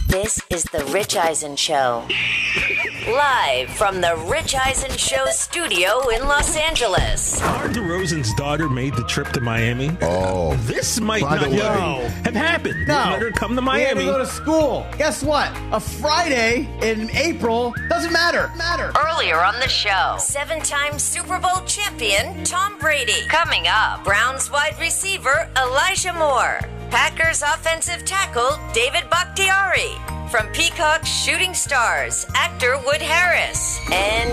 This is The Rich Eisen Show. Live from The Rich Eisen Show studio in Los Angeles. DeMar DeRozan's daughter made the trip to Miami. Oh. This might not have happened. No. Let her come to We had Miami. to go to school. Guess what? A Friday in April doesn't matter. Earlier on the show, 7-time Super Bowl champion Tom Brady. Coming up, Browns wide receiver Elijah Moore. Packers offensive tackle David Bakhtiari. From Peacock's Shooting Stars, actor Wood Harris. And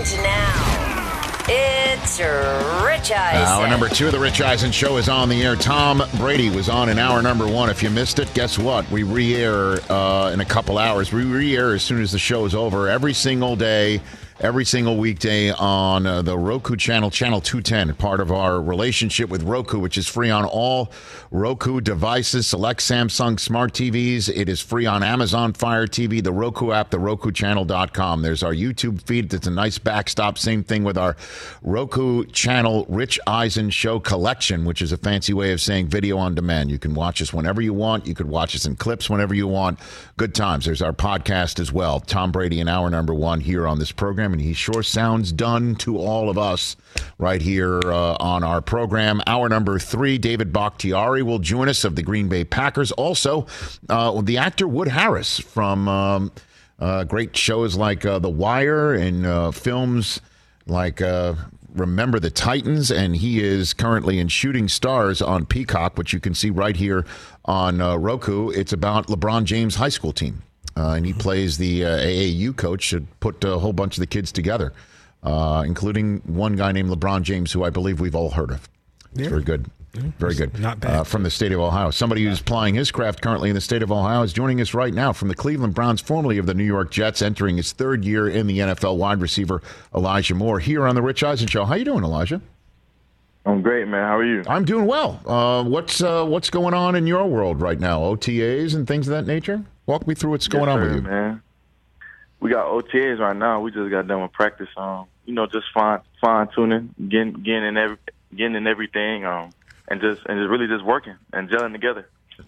now, it's Rich Eisen. Hour number 2 of the Rich Eisen Show is on the air. Tom Brady was on in hour number 1. If you missed it, guess what? We re-air in a couple hours. We re-air as soon as the show is over every single day. Every single weekday on the Roku channel, channel 210, part of our relationship with Roku, which is free on all Roku devices, select Samsung smart TVs. It is free on Amazon Fire TV, the Roku app, the RokuChannel.com. There's our YouTube feed. That's a nice backstop. Same thing with our Roku channel, Rich Eisen Show Collection, which is a fancy way of saying video on demand. You can watch us whenever you want. You could watch us in clips whenever you want. Good times. There's our podcast as well. Tom Brady in hour number 1 here on this program. And he sure sounds done to all of us right here on our program. Hour number 3, David Bakhtiari will join us of the Green Bay Packers. Also, the actor Wood Harris from great shows like The Wire and films like Remember the Titans. And he is currently in Shooting Stars on Peacock, which you can see right here on Roku. It's about LeBron James' high school team. And he plays the AAU coach to put a whole bunch of the kids together, including one guy named LeBron James, who I believe we've all heard of. It's very good. Very good. Not bad. From the state of Ohio. Somebody who's plying his craft currently in the state of Ohio is joining us right now from the Cleveland Browns, formerly of the New York Jets, entering his 3rd year in the NFL, wide receiver Elijah Moore, here on the Rich Eisen Show. How you doing, Elijah? I'm great, man. How are you? I'm doing well. What's going on in your world right now? OTAs and things of that nature? Walk me through what's going on with you. Man. We got OTAs right now. We just got done with practice. Just fine tuning, getting in everything, and just really just working and gelling together.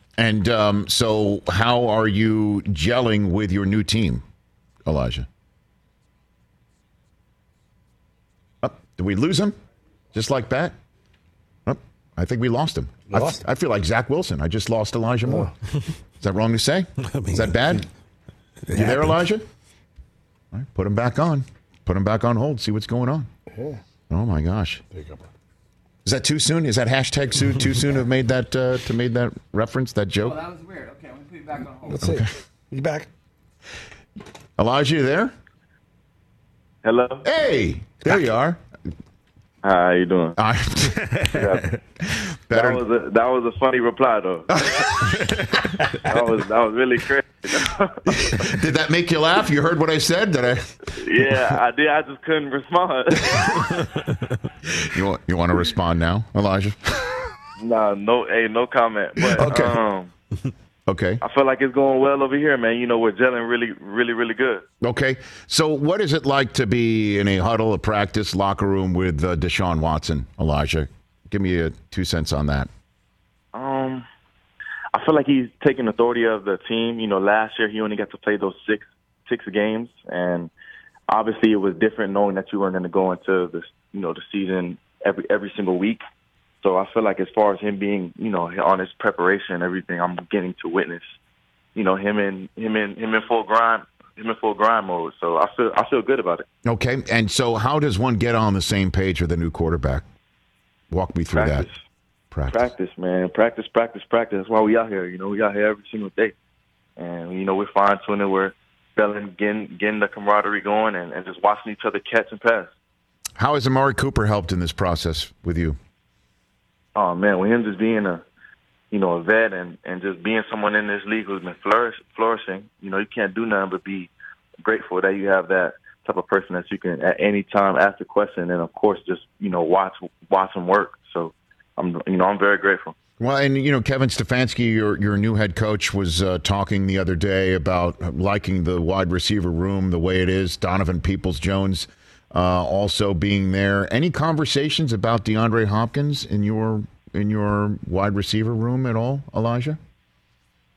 And so, how are you gelling with your new team, Elijah? Oh, did we lose him? Just like that? Oh, I think we lost him. I feel like Zach Wilson. I just lost Elijah Moore. Is that wrong to say? Is that bad? You there, Elijah? All right, put him back on. Put him back on hold. See what's going on. Yeah. Oh my gosh! Is that too soon? Is that hashtag too soon to have made that reference, that joke? Oh, that was weird. Okay, I'm going to put you back on hold. Let's see. You back? Elijah, you there? Hello. Hey, there you are. How you doing? Better. That was a funny reply though. that was really crazy. Did that make you laugh? You heard what I said? Yeah, I did. I just couldn't respond. You want to respond now, Elijah? No comment. But okay. Okay. I feel like it's going well over here, man. We're gelling really, really, really good. Okay. So what is it like to be in a huddle, a practice, locker room with Deshaun Watson, Elijah? Give me a 2 cents on that. I feel like he's taking authority of the team. Last year he only got to play those six games, and obviously it was different knowing that you weren't going to go into the season every single week. So I feel like as far as him being, on his preparation and everything, I'm getting to witness, him in full grind mode. So I feel good about it. Okay. And so how does one get on the same page with a new quarterback? Walk me through that. Practice, man. Practice. That's why we out here. We out here every single day. And, we're fine-tuning. We're getting the camaraderie going and just watching each other catch and pass. How has Amari Cooper helped in this process with you? Oh, man, with him just being a vet and just being someone in this league who's been flourishing, you can't do nothing but be grateful that you have that type of person that you can at any time ask a question and, of course, just, watch him work. So, I'm very grateful. Well, and, Kevin Stefanski, your new head coach, was talking the other day about liking the wide receiver room the way it is. Donovan Peoples-Jones also being there. Any conversations about DeAndre Hopkins in your wide receiver room at all, Elijah?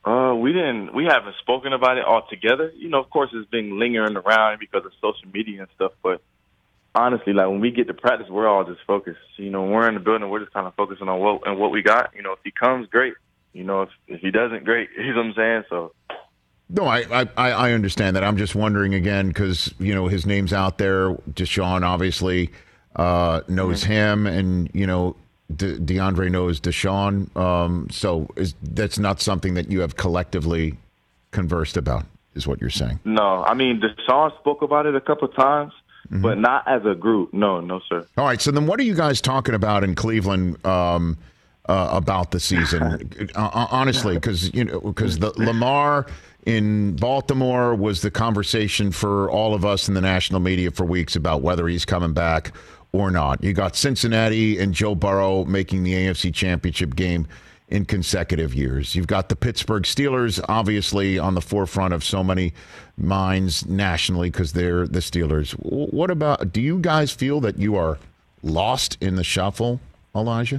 We haven't spoken about it all together. You know, of course, it's been lingering around because of social media and stuff. But honestly, like when we get to practice, we're all just focused. You know, when we're in the building, we're just kind of focusing on what we got. You know, if he comes, great. You know, if he doesn't, great. You know what I'm saying? So. No, I understand that. I'm just wondering again because, you know, his name's out there. Deshaun obviously knows him, and, you know, DeAndre knows Deshaun. So that's not something that you have collectively conversed about, is what you're saying? No, I mean, Deshaun spoke about it a couple of times, but not as a group. No, sir. All right. So then what are you guys talking about in Cleveland about the season? Honestly, because the Lamar in Baltimore was the conversation for all of us in the national media for weeks about whether he's coming back or not. You got Cincinnati and Joe Burrow making the AFC Championship game in consecutive years. You've got the Pittsburgh Steelers, obviously on the forefront of so many minds nationally because they're the Steelers. What about, do you guys feel that you are lost in the shuffle, Elijah?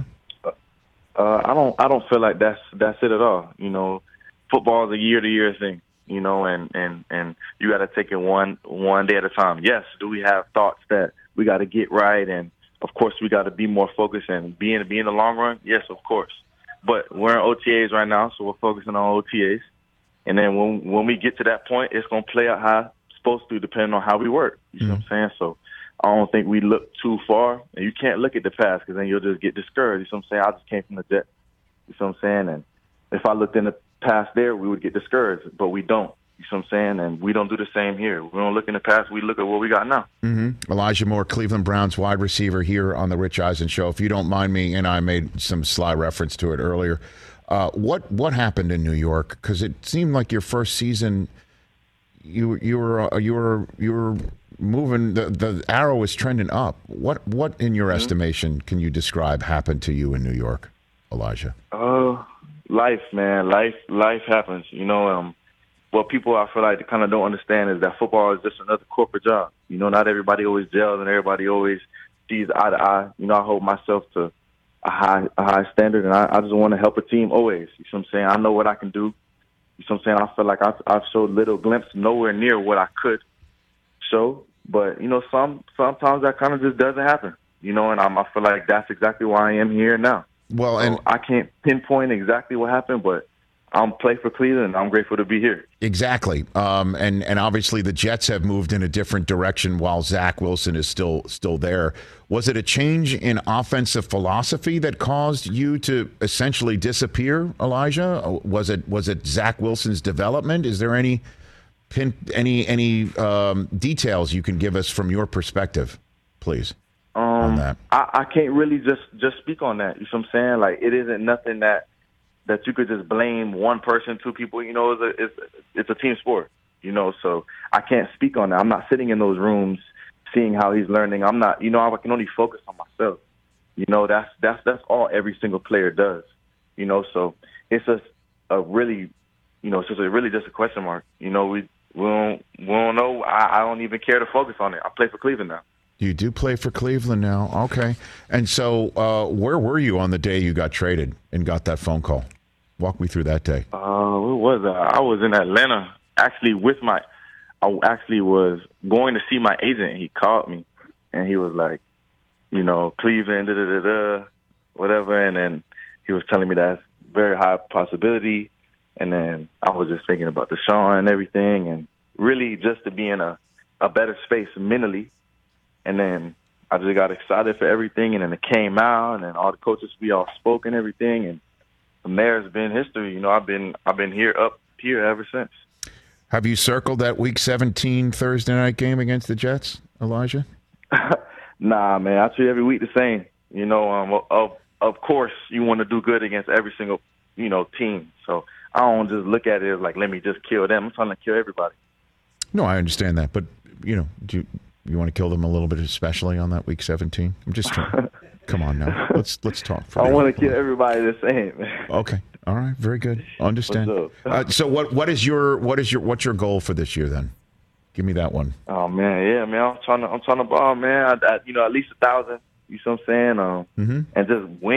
I don't feel like that's it at all. You know, football is a year-to-year thing, you know, and you got to take it one day at a time. Yes, do we have thoughts that we got to get right, and of course we got to be more focused and be in the long run? Yes, of course. But we're in OTAs right now, so we're focusing on OTAs. And then when we get to that point, it's going to play out how it's supposed to, depending on how we work. You know what I'm saying? So I don't think we look too far. And you can't look at the past because then you'll just get discouraged. You know what I'm saying? I just came from the Jets. You know what I'm saying? And if I looked in the past there, we would get discouraged. But we don't. You know what I'm saying? And we don't do the same here. We don't look in the past. We look at what we got now. Elijah Moore, Cleveland Browns wide receiver here on the Rich Eisen Show. If you don't mind me, and I made some sly reference to it earlier, what happened in New York? Because it seemed like your first season, you were moving. The arrow was trending up. What in your estimation can you describe happened to you in New York, Elijah? Life, man. Life happens. You know, what people I feel like they kind of don't understand is that football is just another corporate job. You know, not everybody always gels and everybody always sees eye to eye. You know, I hold myself to a high standard, and I just want to help a team always. You know what I'm saying? I know what I can do. You know what I'm saying? I feel like I've showed little glimpses, nowhere near what I could show. But, you know, sometimes that kind of just doesn't happen. You know, and I feel like that's exactly why I am here now. Well, and I can't pinpoint exactly what happened, but I'm playing for Cleveland, and I'm grateful to be here. Exactly. And obviously the Jets have moved in a different direction while Zach Wilson is still there. Was it a change in offensive philosophy that caused you to essentially disappear, Elijah? Was it Zach Wilson's development? Is there any details you can give us from your perspective, please, on that? I can't really just speak on that. You know what I'm saying? Like, it isn't nothing that you could just blame one person, two people. You know, it's a team sport, you know, so I can't speak on that. I'm not sitting in those rooms seeing how he's learning. I'm not, you know, I can only focus on myself. You know, that's all every single player does, you know, so it's just a really, you know, it's really just a question mark. You know, we don't know. I don't even care to focus on it. I play for Cleveland now. You do play for Cleveland now. Okay. And so where were you on the day you got traded and got that phone call? Walk me through that day. Where was I? I was in Atlanta, actually I actually was going to see my agent. He called me, and he was like, you know, Cleveland, whatever. And then he was telling me that's very high possibility. And then I was just thinking about Deshaun and everything, and really just to be in a better space mentally. And then I just got excited for everything, and then it came out, and then all the coaches, we all spoke and everything, and from there it's been history. You know, I've been up here ever since. Have you circled that Week 17 Thursday night game against the Jets, Elijah? Nah, man. I treat every week the same. You know, of course you want to do good against every single, you know, team. So I don't just look at it as like, let me just kill them. I'm trying to kill everybody. No, I understand that, but you know, do you want to kill them a little bit, especially on that Week 17? I'm just trying. Come on now, let's talk. I want to kill everybody the same. Okay, all right, very good. Understand. So what's your goal for this year then? Give me that one. Oh man, yeah, man. I'm trying to ball, man. You know, at least 1,000. You know what I'm saying? And just win.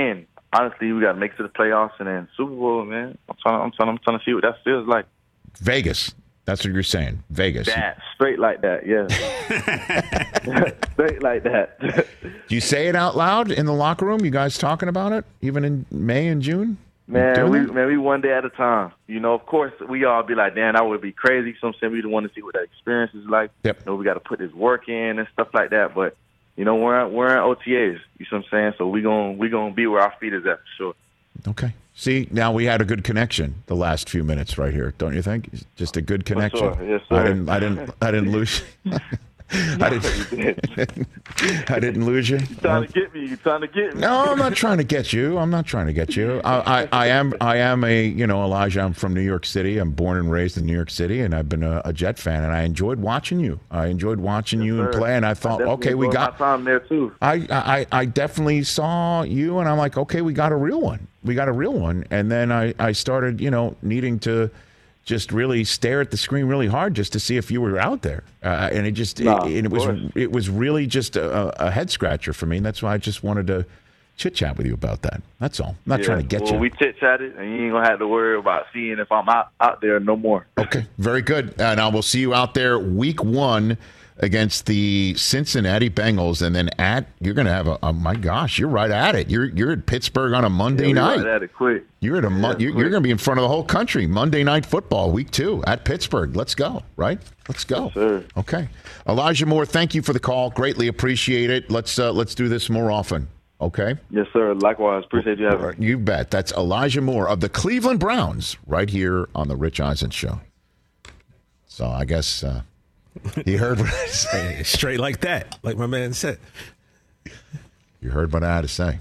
honestly, we got to make it to the playoffs and then Super Bowl, man. I'm trying to see what that feels like. Vegas. That's what you're saying. Vegas. That straight like that, yeah. Straight like that. Do you say it out loud in the locker room? You guys talking about it, even in May and June? Man, we one day at a time. You know, of course, we all be like, damn, that would be crazy. So I'm saying we want to see what that experience is like. Yep. You know, we got to put this work in and stuff like that. But you know, we're in OTAs. You know what I'm saying? So we gonna be where our feet is at for sure. Okay. See, now we had a good connection the last few minutes right here, don't you think? Just a good connection. Sure. Yes, sir. I didn't lose. I didn't lose you. You trying to get me? No, I'm not trying to get you. I am a Elijah. I'm from New York City. I'm born and raised in New York City, and I've been a Jet fan, and I enjoyed watching you. And play, and I thought, okay, we got my time there too. I definitely saw you, and I'm like, okay, we got a real one. And then I started, needing to just really stare at the screen really hard just to see if you were out there, and it was really just a head scratcher for me. And that's why I just wanted to chit chat with you about that. That's all. I'm not trying to get you. We chit chatted, and you ain't gonna have to worry about seeing if I'm out there no more. Okay, very good. And I will see you out there week 1 against the Cincinnati Bengals, and then you're going to have my gosh, you're right at it. You're at Pittsburgh on a Monday night. Right at it quick. You're going to be in front of the whole country. Monday Night Football, week 2 at Pittsburgh. Let's go, right? Let's go. Yes, sir. Okay, Elijah Moore, thank you for the call. Greatly appreciate it. Let's do this more often. Okay. Yes, sir. Likewise, appreciate you having me. You bet. That's Elijah Moore of the Cleveland Browns, right here on the Rich Eisen Show. So I guess. He heard what I said. Straight like that, like my man said. You heard what I had to say.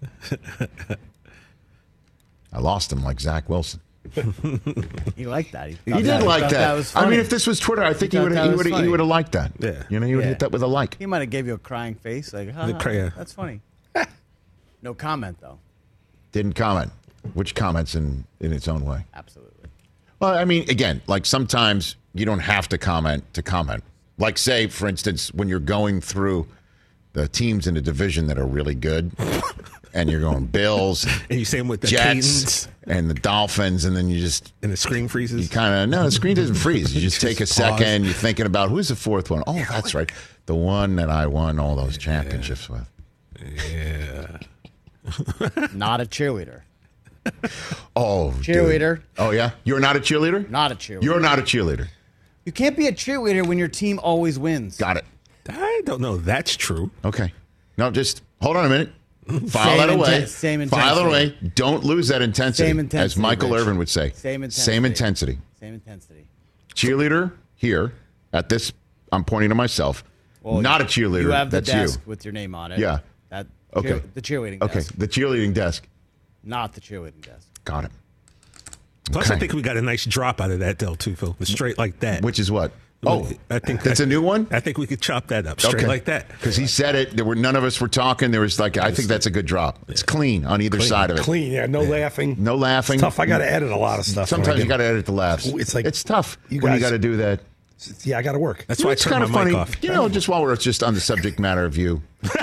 I lost him like Zach Wilson. He liked that. He did like that. Was funny. I mean, if this was Twitter, I think he would have liked that. Yeah. He would have hit that with a like. He might have gave you a crying face, like, that's funny. No comment, though. Didn't comment. Which comments in its own way. Absolutely. Well, I mean, again, like sometimes you don't have to comment. Like, say, for instance, when you're going through the teams in a division that are really good, and you're going Bills, and you say them with the Jets, and the Dolphins, and then you just and the screen freezes. You the screen doesn't freeze. You just take a second. You're thinking about who's the fourth one. Oh, that's right, the one that I won all those championships with. Yeah, not a cheerleader. Oh, cheerleader. Dude. Oh, yeah? You're not a cheerleader? Not a cheerleader. You're not a cheerleader. You can't be a cheerleader when your team always wins. Got it. I don't know. That's true. Okay. No, just hold on a minute. File that away. Same intensity. File it away. Don't lose that intensity. Same intensity. As Michael Irvin would say. Same intensity. Same intensity. Same intensity. Cheerleader here at this, I'm pointing to myself. Well, not a cheerleader. You have the That's desk you. with your name on it. Yeah. Okay. The cheerleading desk. Okay. The cheerleading desk. Not the cheerleading desk. Got it. Plus, I think we got a nice drop out of that, though, too, Phil. Straight like that. Which is what? Oh, I think that's a new one? I think we could chop that up straight like that. Because he said it. None of us were talking. There was I think that's a good drop. It's clean on either side of it. Clean, yeah. No laughing. No laughing. It's tough. I got to edit a lot of stuff. Sometimes you got to edit the laughs. It's tough when you got to do that. Yeah, I got to work. That's why I turned my mic off. Just while we're just on the subject matter of you.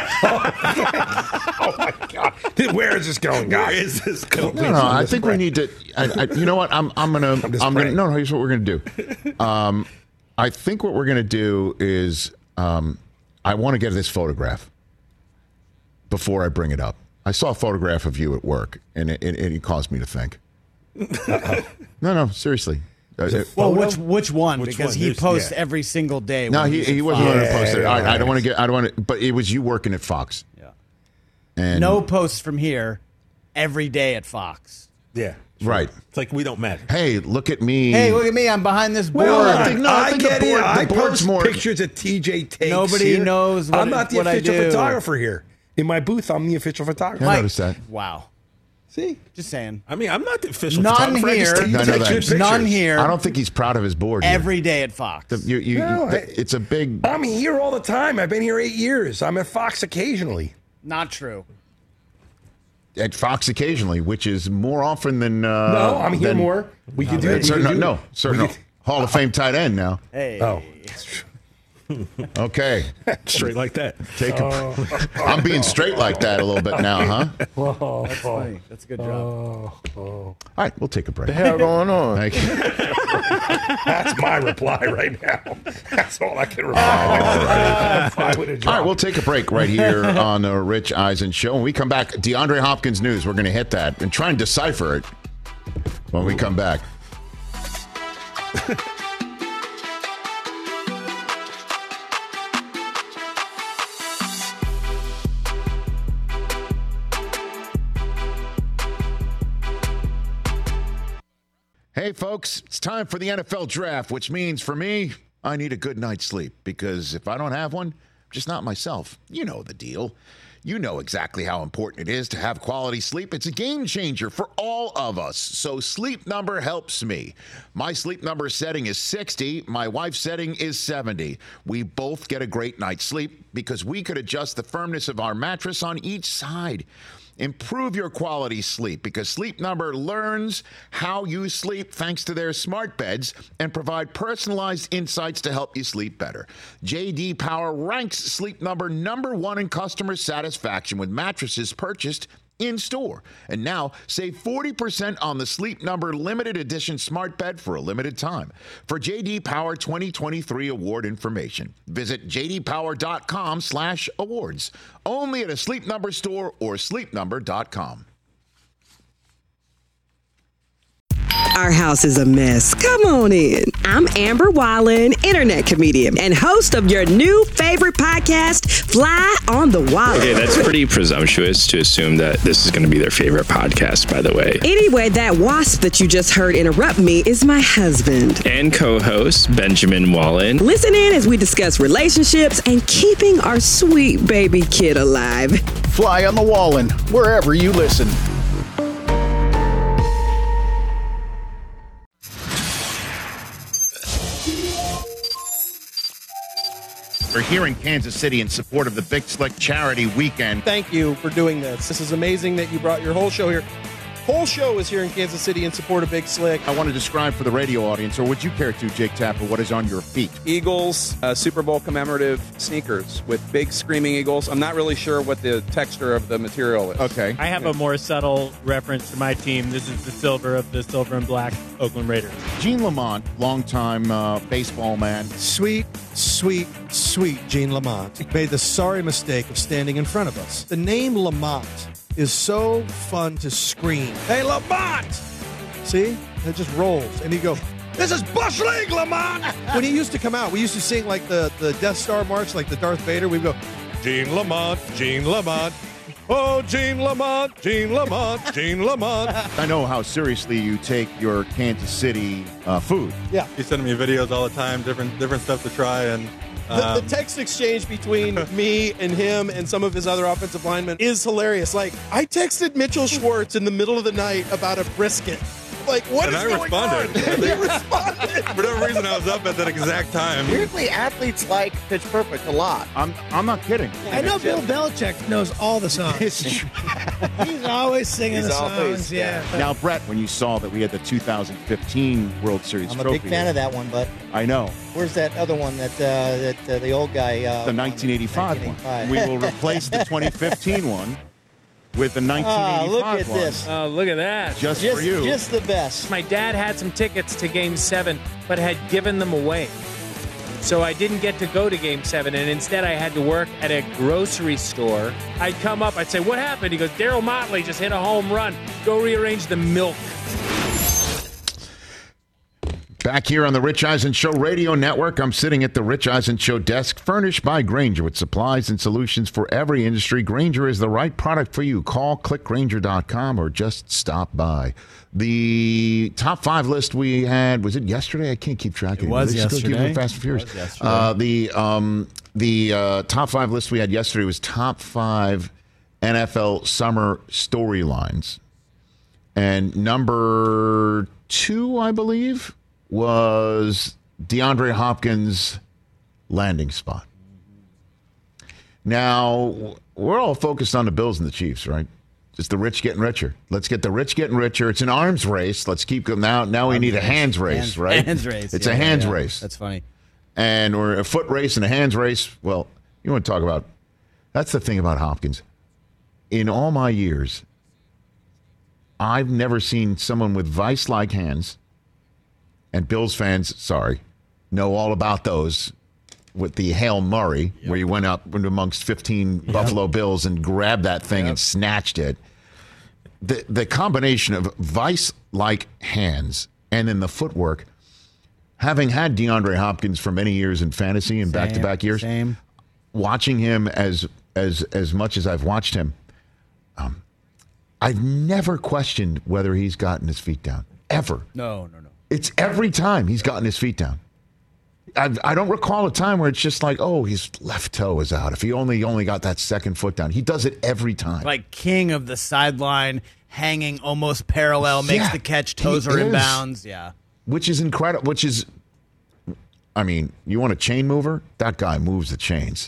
Oh my God! Where is this going, guys? Where is this going? No, I think we need to. You know what? I'm gonna. No. Here's what we're gonna do. I think what we're gonna do is I want to get this photograph before I bring it up. I saw a photograph of you at work, and it caused me to think. No, seriously. Well, which one? Because he posts every single day. No, he wasn't going to post it. I don't want to. But it was you working at Fox. Yeah. And no posts from here every day at Fox. Yeah. Sure. Right. It's like we don't matter. Hey, look at me. Hey, look at me. I'm behind this board. Well, I think get the board, it. I board's post more pictures of TJ takes. Nobody knows what I'm not the what official I do. photographer here. In my booth, I'm the official photographer. I noticed that. Wow. See? Just saying. I mean, I'm not the official None photographer. here. I just take pictures. None here. I don't think he's proud of his board. Every day at Fox. It's a big. I'm here all the time. I've been here 8 years. I'm at Fox occasionally. Not true. At Fox occasionally, which is more often than. No, I'm here more. We could do it. Certain Hall of Fame tight end now. Hey. Oh. Okay. Straight like that. I'm being straight like that a little bit now, huh? Whoa, that's funny. That's a good job. All right, we'll take a break. What the hell going on? Thank you. That's my reply right now. That's all I can reply. All right, we'll take a break right here on the Rich Eisen Show. When we come back, DeAndre Hopkins news. We're going to hit that and try and decipher it when we come back. Hey, folks, it's time for the NFL Draft, which means for me, I need a good night's sleep because if I don't have one, I'm just not myself. You know the deal. You know exactly how important it is to have quality sleep. It's a game changer for all of us. So Sleep Number helps me. My Sleep Number setting is 60. My wife's setting is 70. We both get a great night's sleep because we could adjust the firmness of our mattress on each side. Improve your quality sleep because Sleep Number learns how you sleep thanks to their smart beds and provide personalized insights to help you sleep better. J.D. Power ranks Sleep Number #1 in customer satisfaction with mattresses purchased in store. And now save 40% on the Sleep Number limited edition smart bed for a limited time. For J.D. Power 2023 award information, visit jdpower.com/awards. Only at a Sleep Number store or sleepnumber.com. Our house is a mess. Come on in. I'm Amber Wallen, internet comedian and host of your new favorite podcast, Fly on the Wallen. Okay, that's pretty presumptuous to assume that this is going to be their favorite podcast, by the way. Anyway, that wasp that you just heard interrupt me is my husband. And co-host, Benjamin Wallen. Listen in as we discuss relationships and keeping our sweet baby kid alive. Fly on the Wallen, wherever you listen. We're here in Kansas City in support of the Big Slick Charity Weekend. Thank you for doing this. This is amazing that you brought your whole show here. Whole show is here in Kansas City in support of Big Slick. I want to describe for the radio audience, or would you care to, Jake Tapper, what is on your feet? Eagles Super Bowl commemorative sneakers with big screaming eagles. I'm not really sure what the texture of the material is. Okay. I have a more subtle reference to my team. This is the silver of the silver and black Oakland Raiders. Gene Lamont, longtime baseball man. Sweet Gene Lamont made the sorry mistake of standing in front of us. The name Lamont is so fun to scream. Hey, Lamont! See? It just rolls. And you go, this is Bush League, Lamont! When he used to come out, we used to sing like the Death Star March, like the Darth Vader. We'd go, Gene Lamont, Gene Lamont. Oh, Gene Lamont, Gene Lamont, Gene Lamont. I know how seriously you take your Kansas City food. Yeah. He's sending me videos all the time, different stuff to try, and the text exchange between me and him and some of his other offensive linemen is hilarious. Like, I texted Mitchell Schwartz in the middle of the night about a brisket. Like, what is going on? He responded. For no reason, I was up at that exact time. Weirdly, athletes like Pitch Perfect a lot. I'm not kidding. I know Bill Belichick knows all the songs. He's always singing the songs. Yeah. Now, Brett, when you saw that we had the 2015 World Series I'm trophy, a big fan of that one, but I know. Where's that other one that the old guy? The 1985 one. We will replace the 2015 one with the 1985 look at one. this. Oh, look at that. Just for you. Just the best. My dad had some tickets to Game 7, but had given them away. So I didn't get to go to Game 7, and instead I had to work at a grocery store. I'd come up, I'd say, what happened? He goes, Daryl Motley just hit a home run. Go rearrange the milk. Back here on the Rich Eisen Show Radio Network, I'm sitting at the Rich Eisen Show desk, furnished by Grainger with supplies and solutions for every industry. Grainger is the right product for you. Call clickgrainger.com or just stop by. The top 5 list we had, was it yesterday? I can't keep track of it. It was yesterday. Fast and Furious. The top 5 list we had yesterday was top 5 NFL summer storylines. And number 2, I believe, was DeAndre Hopkins' landing spot. Now, we're all focused on the Bills and the Chiefs, right? It's the rich getting richer. Let's get the rich getting richer. It's an arms race. Let's keep going. Now we need a hands race, right? Hands race. It's a hands race. That's funny. or a foot race and a hands race. Well, you want to talk about, that's the thing about Hopkins. In all my years, I've never seen someone with vice-like hands, and Bills fans, know all about those, with the Hail Murray, where you went up amongst 15 Buffalo Bills and grabbed that thing and snatched it. The combination of vice-like hands and then the footwork, having had DeAndre Hopkins for many years in fantasy and back-to-back years, watching him as much as I've watched him, I've never questioned whether he's gotten his feet down. Ever. No. It's every time he's gotten his feet down. I don't recall a time where it's just like, oh, his left toe is out. If he only got that second foot down. He does it every time. Like king of the sideline, hanging almost parallel, makes the catch, toes are in bounds. Yeah. Which is incredible. I mean, you want a chain mover? That guy moves the chains.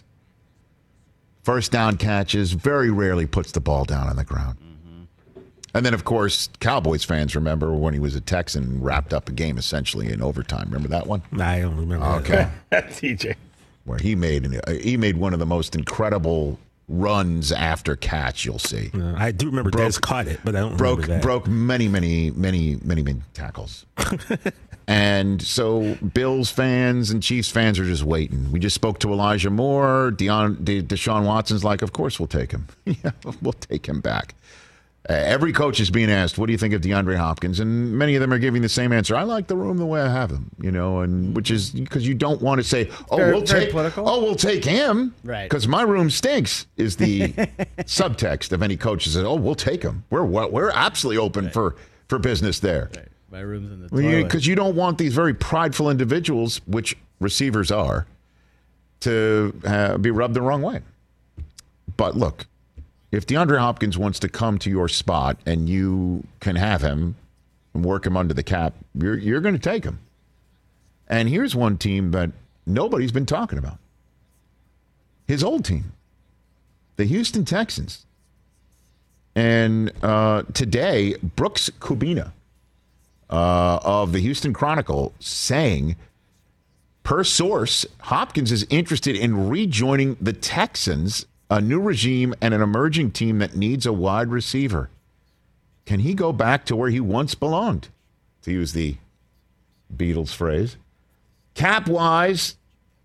First down catches, very rarely puts the ball down on the ground. And then, of course, Cowboys fans remember when he was a Texan, wrapped up a game essentially in overtime. Remember that one? I don't remember. Okay, TJ, where he made one of the most incredible runs after catch. You'll see. I do remember Dez caught it, but I don't remember that. Broke many tackles. And so Bills fans and Chiefs fans are just waiting. We just spoke to Elijah Moore. Deshaun Watson's like, of course we'll take him. Yeah, we'll take him back. Every coach is being asked, what do you think of DeAndre Hopkins? And many of them are giving the same answer. I like the room the way I have him, and which is because you don't want to say, we'll take him. Right. Because my room stinks is the subtext of any coach that says, we'll take him. We're absolutely open for business there. Right. My room's in the toilet. Because you don't want these very prideful individuals, which receivers are, to be rubbed the wrong way. But look, if DeAndre Hopkins wants to come to your spot and you can have him and work him under the cap, you're going to take him. And here's one team that nobody's been talking about. His old team, the Houston Texans. And today, Brooks Kubina of the Houston Chronicle saying, per source, Hopkins is interested in rejoining the Texans, a new regime and an emerging team that needs a wide receiver. Can he go back to where he once belonged, to use the Beatles phrase? Cap-wise,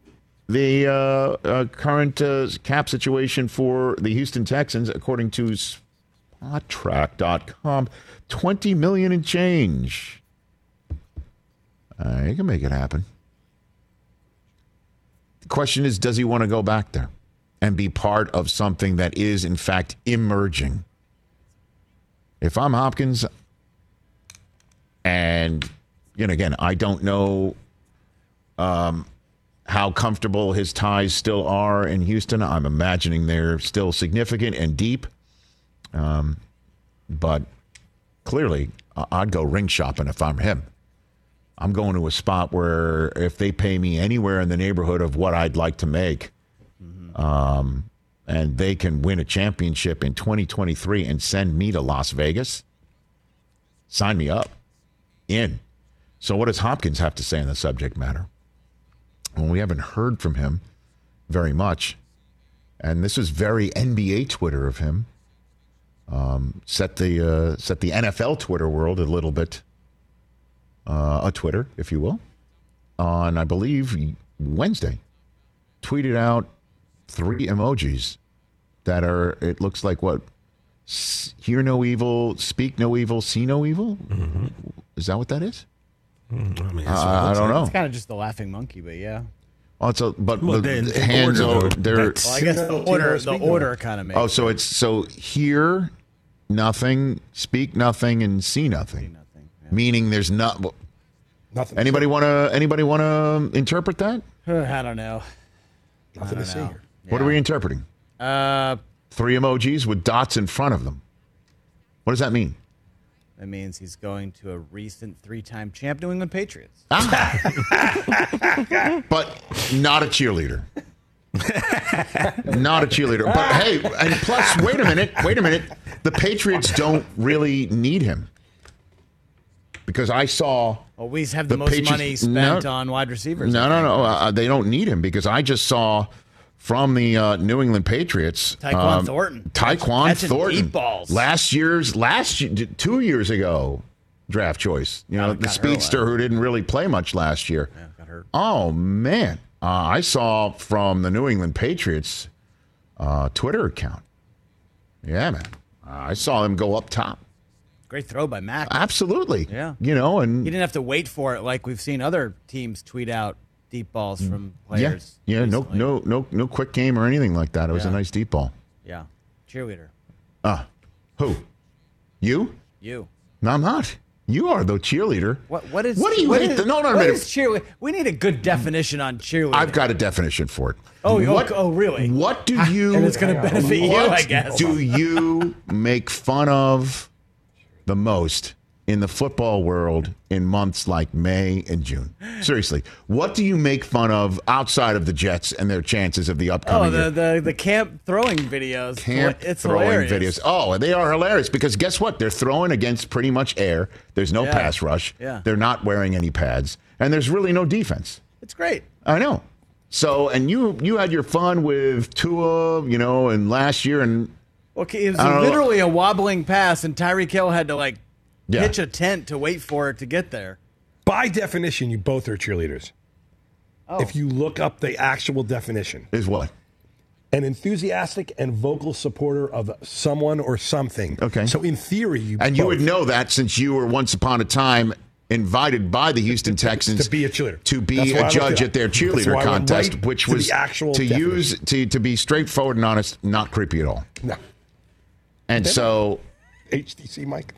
the current cap situation for the Houston Texans, according to SpotTrack.com, $20 million and change. You can make it happen. The question is, does he want to go back there and be part of something that is, in fact, emerging? If I'm Hopkins, and again, I don't know how comfortable his ties still are in Houston. I'm imagining they're still significant and deep. But clearly, I'd go ring shopping if I'm him. I'm going to a spot where if they pay me anywhere in the neighborhood of what I'd like to make, and they can win a championship in 2023 and send me to Las Vegas, sign me up. In. So what does Hopkins have to say on the subject matter? Well, we haven't heard from him very much. And this is very NBA Twitter of him. Set the NFL Twitter world a little bit a Twitter, if you will, on, I believe, Wednesday. Tweeted out 3 emojis that are, it looks like what? Hear no evil, speak no evil, see no evil? Mm-hmm. Is that what that is? I don't know. It's kind of just the laughing monkey, but yeah. Oh, it's the hands over there. I guess the order kind of makes. Oh, so hear nothing, speak nothing, and see nothing. Meaning there's nothing. Anybody want to interpret that? I don't know. Nothing to see here. What are we interpreting? 3 emojis with dots in front of them. What does that mean? That means he's going to a recent 3-time champ New England Patriots. But not a cheerleader. Not a cheerleader. But hey, and plus, wait a minute. The Patriots don't really need him. because I saw. Well, we have the most Patriots, money spent on wide receivers. No. They don't need him because I just saw from the New England Patriots. Tyquan Thornton. Catching deep balls. Last year, 2 years ago, draft choice. The speedster who didn't really play much last year. Yeah, got hurt. Oh, man. I saw from the New England Patriots Twitter account. Yeah, man. I saw him go up top. Great throw by Mack. Absolutely. Yeah. And he didn't have to wait for it like we've seen other teams tweet out deep balls from players. Yeah. No quick game or anything like that. It was a nice deep ball. Yeah. Cheerleader. Who? You? You. No, I'm not. You are the cheerleader. What do you hate? What is cheerleader? We need a good definition on cheerleader. I've got a definition for it. Oh, really? What do you? And it's going to benefit you, I guess. Do you make fun of the most in the football world in months like May and June? Seriously, what do you make fun of outside of the Jets and their chances of the upcoming year? The camp throwing videos. It's throwing hilarious. videos. Oh, they are hilarious because guess what? They're throwing against pretty much air. There's no pass rush. Yeah. They're not wearing any pads, and there's really no defense. It's great. I know. So, and you had your fun with Tua, and last year, and okay, it was literally a wobbling pass, and Tyreek Hill had to pitch a tent to wait for it to get there. By definition, you both are cheerleaders. Oh. If you look up the actual definition. Is what? An enthusiastic and vocal supporter of someone or something. Okay. So in theory, you would know that since you were once upon a time invited by the Houston Texans to be a cheerleader, to be a judge at their cheerleader contest, which was the actual to be straightforward and honest, not creepy at all. No. And so HTC Mike.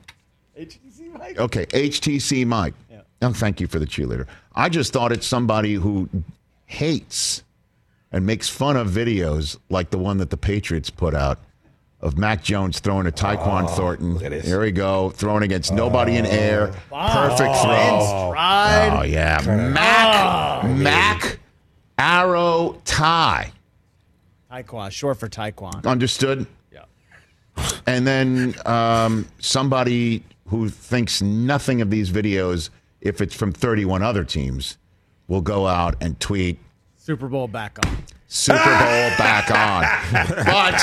Okay, HTC Mike. Yeah. Oh, thank you for the cheerleader. I just thought it's somebody who hates and makes fun of videos like the one that the Patriots put out of Mac Jones throwing to Tyquan Thornton. There we go, throwing against nobody in air. Perfect throw. Stride. Oh, yeah. Mac Arrow Ty. Tyquan, short for Tyquan. Understood? Yeah. And then somebody who thinks nothing of these videos, if it's from 31 other teams, will go out and tweet Super Bowl back on. Super Bowl back on. But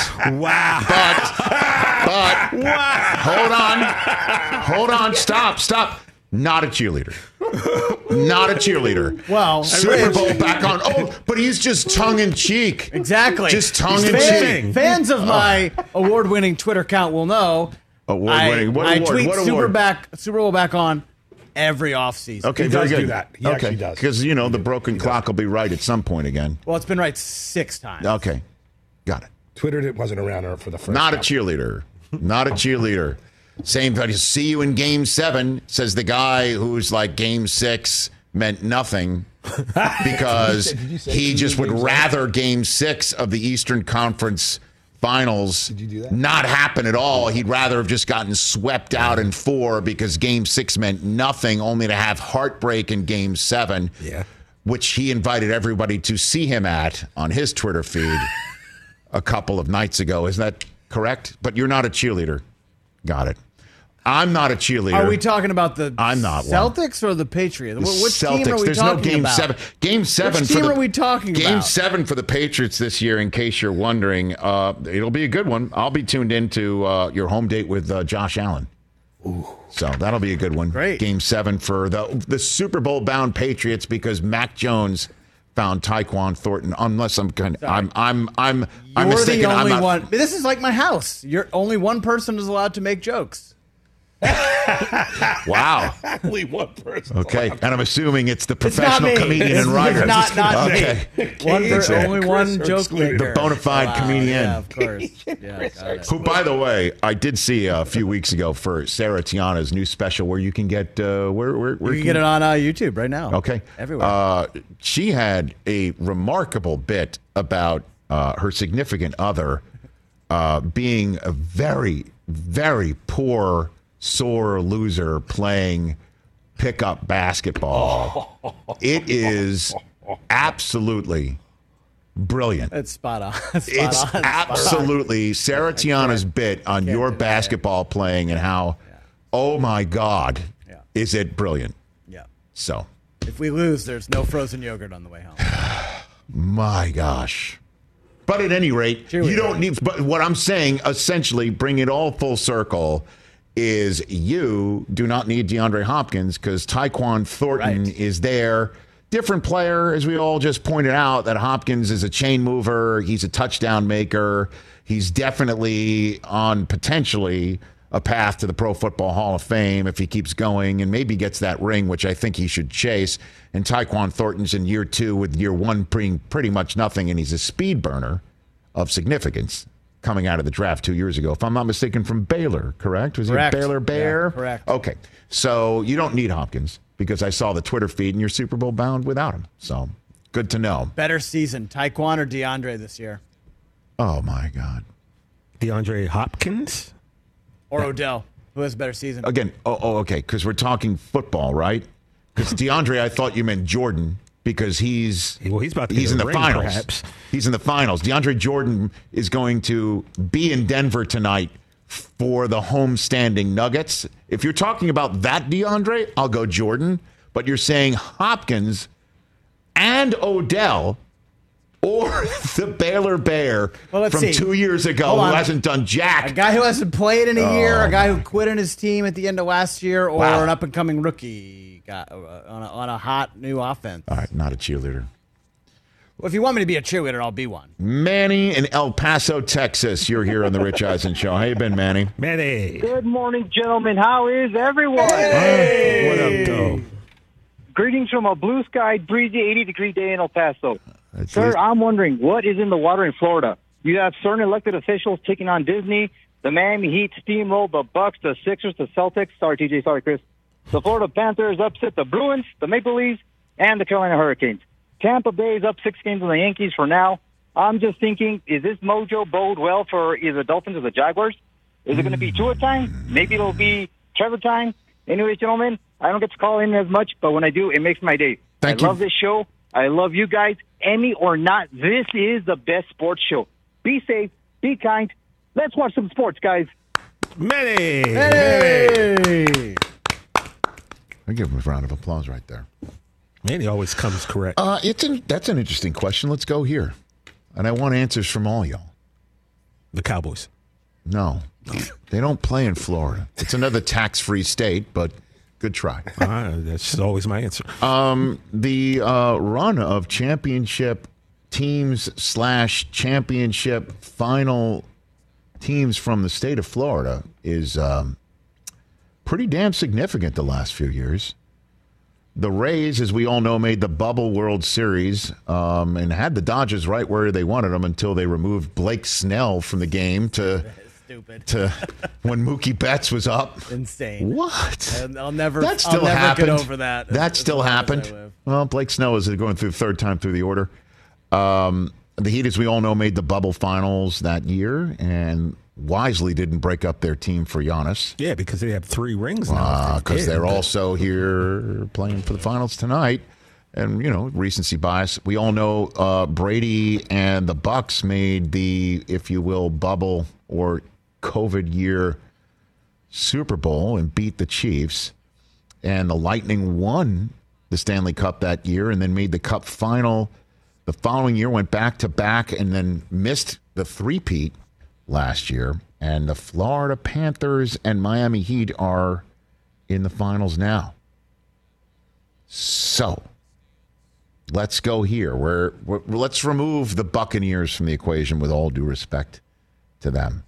hold on, stop. Not a cheerleader. Not a cheerleader. Well, Super Bowl back on. Oh, but he's just tongue in cheek. Exactly. Just tongue in cheek. Fans of my award-winning Twitter account will know. Award-winning. What I award? tweet What Super award? Bowl back on every offseason. Okay, He very does good. do that. He actually does. Because, the broken clock will be right at some point again. Well, it's been right 6 times. Okay. Got it. Twitter wasn't around for the first Not a time. cheerleader. Not a cheerleader. Same thing. See you in Game 7, says the guy who's like Game 6 meant nothing because he just would rather Game 6 of the Eastern Conference Finals not happen at all. He'd rather have just gotten swept out in 4 because Game 6 meant nothing, only to have heartbreak in Game 7, which he invited everybody to see him at on his Twitter feed a couple of nights ago. Is that correct? But you're not a cheerleader. Got it. I'm not a cheerleader. Are we talking about the Celtics or the Patriots? Which Celtics. Team are we There's talking no Game about? 7. Game 7 Which for team the, are we talking Game about? 7 for the Patriots this year, in case you're wondering. It'll be a good one. I'll be tuned into your home date with Josh Allen. Ooh. So that'll be a good one. Great. Game 7 for the Super Bowl bound Patriots because Mac Jones found Tyquan Thornton. Unless I'm mistaken. The only one. This is like my house. You're only one person is allowed to make jokes. Wow. Only one person. Okay, and I'm assuming it's the professional comedian and writer. Not okay. Only one joke maker. The bona fide comedian. Yeah, of course. Yeah, got it. Who, by the way, I did see a few weeks ago for Sarah Tiana's new special where you can get where you can get it on YouTube right now. Okay, everywhere. She had a remarkable bit about her significant other being a very, very poor, sore loser playing pickup basketball. It is absolutely brilliant. It's spot on. It's absolutely Sarah Tiana's bit on your basketball playing and how, oh my God, is it brilliant? Yeah. So. If we lose, there's no frozen yogurt on the way home. My gosh. But at any rate, you don't need. But what I'm saying, essentially, bring it all full circle, is you do not need DeAndre Hopkins because Tyquan Thornton is there. Different player, as we all just pointed out, that Hopkins is a chain mover. He's a touchdown maker. He's definitely on potentially a path to the Pro Football Hall of Fame if he keeps going and maybe gets that ring, which I think he should chase. And Tyquan Thornton's in year 2 with year 1 bringing pretty much nothing, and he's a speed burner of significance coming out of the draft 2 years ago. If I'm not mistaken, from Baylor, correct? Was correct. he a Baylor Bear? Yeah, correct. Okay, so you don't need Hopkins because I saw the Twitter feed and you're Super Bowl bound without him. So good to know. Better season, Tyquan or DeAndre this year? Oh, my God. DeAndre Hopkins? Or Odell, who has a better season? Again, okay, because we're talking football, right? Because DeAndre, I thought you meant Jordan because he's about to he's in the ring, finals. Perhaps. He's in the finals. DeAndre Jordan is going to be in Denver tonight for the home-standing Nuggets. If you're talking about that DeAndre, I'll go Jordan. But you're saying Hopkins and Odell or the Baylor Bear from 2 years ago who hasn't done jack. A guy who hasn't played in a year, a guy who quit on his team at the end of last year, or an up-and-coming rookie on a hot new offense. All right, not a cheerleader. Well, if you want me to be a cheerleader, I'll be one. Manny in El Paso, Texas. You're here on the Rich Eisen Show. How you been, Manny? Manny. Good morning, gentlemen. How is everyone? Hey. What up, Doe? Greetings from a blue-skied, breezy 80-degree day in El Paso. Sir, it. I'm wondering, what is in the water in Florida? You have certain elected officials taking on Disney, the Miami Heat steamroll, the Bucks, the Sixers, the Celtics. Sorry, TJ. Sorry, Chris. The Florida Panthers upset the Bruins, the Maple Leafs, and the Carolina Hurricanes. Tampa Bay is up 6 games on the Yankees for now. I'm just thinking, is this mojo bode well for either the Dolphins or the Jaguars? Is it going to be Tua time? Maybe it'll be Trevor time. Anyways, gentlemen, I don't get to call in as much, but when I do, it makes my day. I love this show. I love you guys. Emmy or not, this is the best sports show. Be safe. Be kind. Let's watch some sports, guys. Manny! Hey! I give him a round of applause right there. Manny always comes correct. That's an interesting question. Let's go here. And I want answers from all y'all. The Cowboys. No. They don't play in Florida. It's another tax-free state, but good try. That's always my answer. The run of championship teams / championship final teams from the state of Florida is pretty damn significant the last few years. The Rays, as we all know, made the Bubble World Series and had the Dodgers right where they wanted them until they removed Blake Snell from the game to when Mookie Betts was up. Insane. What? And I'll never get over that. That still happened. Well, Blake Snell is going through the third time through the order. The Heat, as we all know, made the bubble finals that year and wisely didn't break up their team for Giannis. Yeah, because they have 3 rings now. Because they're also here playing for the finals tonight. And, recency bias. We all know Brady and the Bucks made the, if you will, bubble or COVID year Super Bowl and beat the Chiefs. And the Lightning won the Stanley Cup that year and then made the Cup final the following year, went back-to-back, and then missed the three-peat last year. And the Florida Panthers and Miami Heat are in the finals now. So, let's go here. Let's remove the Buccaneers from the equation with all due respect to them.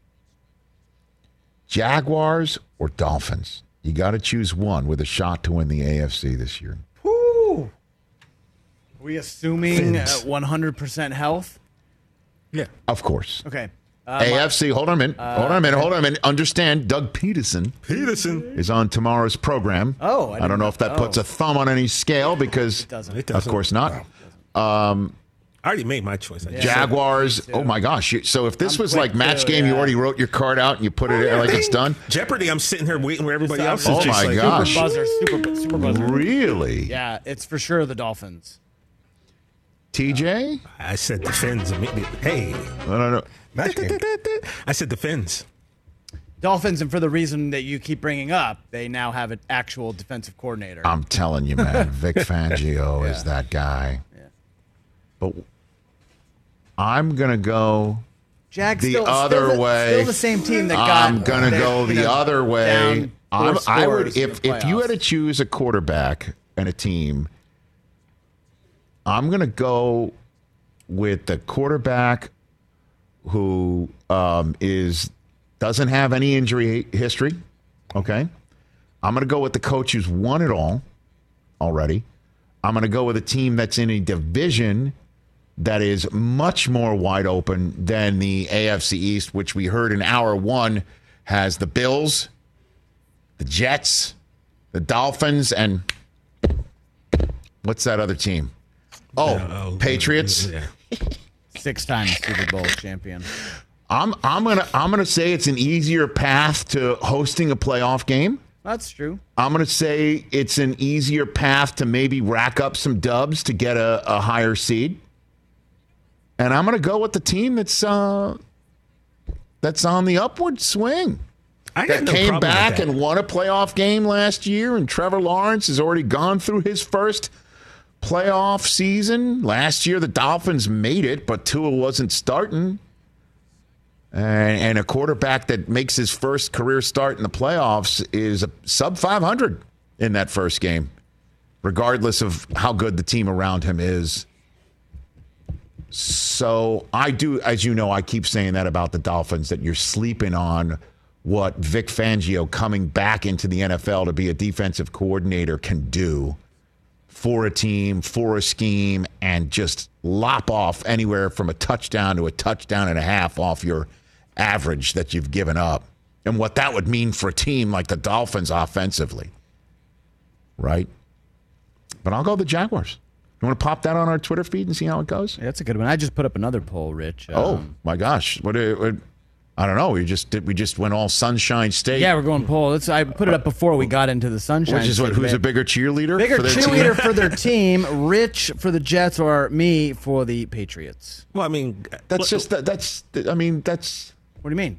Jaguars or Dolphins? You got to choose one with a shot to win the AFC this year. Woo! Are we assuming 100% health? Yeah. Of course. Okay. AFC, hold on a minute. Understand, Doug Peterson is on tomorrow's program. Oh, I don't know if that puts a thumb on any scale because, it doesn't. Of course not. I already made my choice. Jaguars. Oh my gosh! So if this was like match game, you already wrote your card out and you put it in like it's done. Jeopardy! I'm sitting here waiting where everybody else is. Oh my gosh! Super buzzer. Really? Yeah, it's for sure the Dolphins. TJ? I said the Fins immediately. Hey. No. I said the Fins. Dolphins, and for the reason that you keep bringing up, they now have an actual defensive coordinator. I'm telling you, man, Vic Fangio is that guy. Yeah. But I'm going to go the other way. Still the same team that got. I'm going to go the other way. I would, if you had to choose a quarterback and a team, I'm going to go with the quarterback who doesn't have any injury history. Okay, I'm going to go with the coach who's won it all already. I'm going to go with a team that's in a division that is much more wide open than the AFC East, which we heard in hour one has the Bills, the Jets, the Dolphins, and what's that other team? Patriots. Yeah. 6-time Super Bowl champion. I'm gonna say it's an easier path to hosting a playoff game. That's true. I'm gonna say it's an easier path to maybe rack up some dubs to get a higher seed. And I'm gonna go with the team that's on the upward swing. That came back and won a playoff game last year, and Trevor Lawrence has already gone through his first playoff season. Last year, the Dolphins made it, but Tua wasn't starting. And a quarterback that makes his first career start in the playoffs is a sub 500 in that first game, regardless of how good the team around him is. So I do, as you know, I keep saying that about the Dolphins, that you're sleeping on what Vic Fangio coming back into the NFL to be a defensive coordinator can do for a team, for a scheme, and just lop off anywhere from a touchdown to a touchdown and a half off your average that you've given up. And what that would mean for a team like the Dolphins offensively. Right? But I'll go the Jaguars. You want to pop that on our Twitter feed and see how it goes? Yeah, that's a good one. I just put up another poll, Rich. My gosh. What I don't know. We just went all Sunshine State. Yeah, we're going poll. I put it up before we got into the Sunshine Which is State. Who's a bigger cheerleader? Bigger for their cheerleader team? for their team. Rich for the Jets, or me for the Patriots. Well, I mean, that's. What do you mean?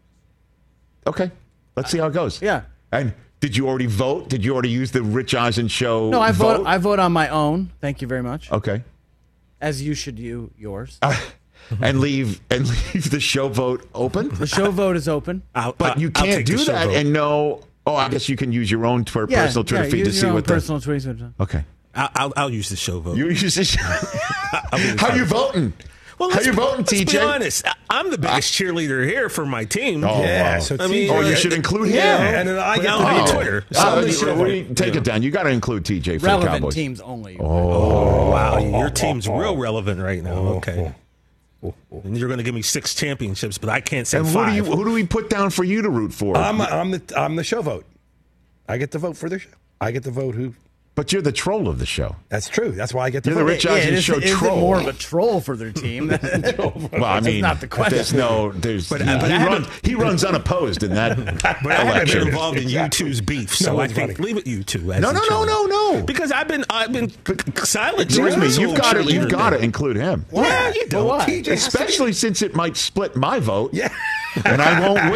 Okay, let's see how it goes. Yeah. And did you already vote? Did you already use the Rich Eisen show? No, I vote. I vote on my own. Thank you very much. Okay. As you should do yours. And leave the show vote open. The show vote is open. But you can't do that and know. Oh, I guess you can use your own personal Twitter feed to see what personal Twitter. Okay. I'll use the show vote. You use the show. How you voting? Well, how you voting, TJ? Let's be honest. I'm the biggest cheerleader here for my team. Oh, yeah. wow. So you should include him. Yeah, and then I get on Twitter. Take it down. You got to include TJ for relevant the Cowboys. Teams only. Oh, wow. Your team's real relevant right now. Okay. And you're going to give me 6 championships, but I can't say and 5. Who do we put down for you to root for? I'm the show vote. I get to vote for the show. I get to vote who. But you're the troll of the show. That's true. That's why I get to vote. You're the Rich Eisen show troll. Is it more of a troll for their team? Well, I mean, that's not the question. He runs unopposed in that But I haven't been involved in U2's beef, so I think leave it U2. No. Because I've been silent. Excuse me, you've got to include him. Yeah, you don't. TJ, especially since it might split my vote. Yeah. And I won't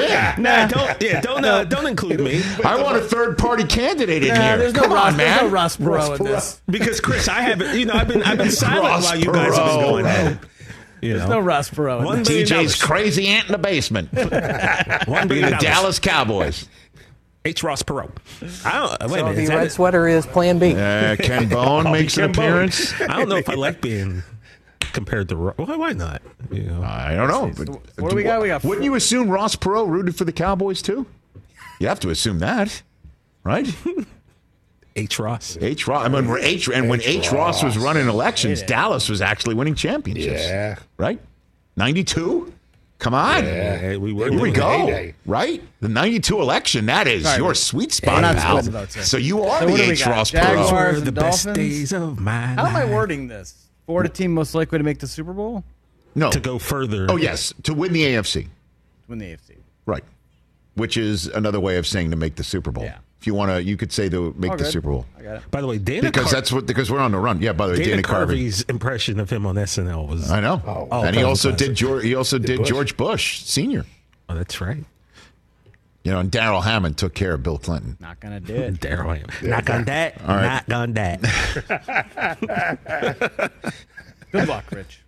win. Don't include me. I want a third-party candidate in here. There's no Ross Perot in this. Because Chris, I've been silent while you guys have been going at it. There's no Ross Perot. TJ's crazy aunt in the basement. The Dallas Cowboys. H. Ross Perot. The red sweater is Plan B. Ken Bone makes an appearance. I don't know if I like being compared to Ross. Why not? I don't know. What do we got? Wouldn't you assume Ross Perot rooted for the Cowboys too? You have to assume that, right? H. Ross. I mean, when H. Ross was running elections, Dallas was actually winning championships. Yeah. Right? 92? Come on. Yeah. Here we go. Heyday. Right? The 92 election, that is your sweet spot, pal. So you are the H. Ross Perot. Jaguars, the Dolphins. best days of my life. How am I wording this? Florida team most likely to make the Super Bowl? No. To go further. Oh, yes. To win the AFC. To win the AFC. Right. Which is another way of saying to make the Super Bowl. Yeah. If you want to, you could say to make the Super Bowl. I got it. By the way, because we're on the run. Yeah. By the way, Dana Carvey's impression of him on SNL was. I know. And he also did George Bush Sr. Oh, that's right. You know, and Darrell Hammond took care of Bill Clinton. Not gonna do it. Darrell Hammond. Not on that. All right. Not on that. Good luck, Rich.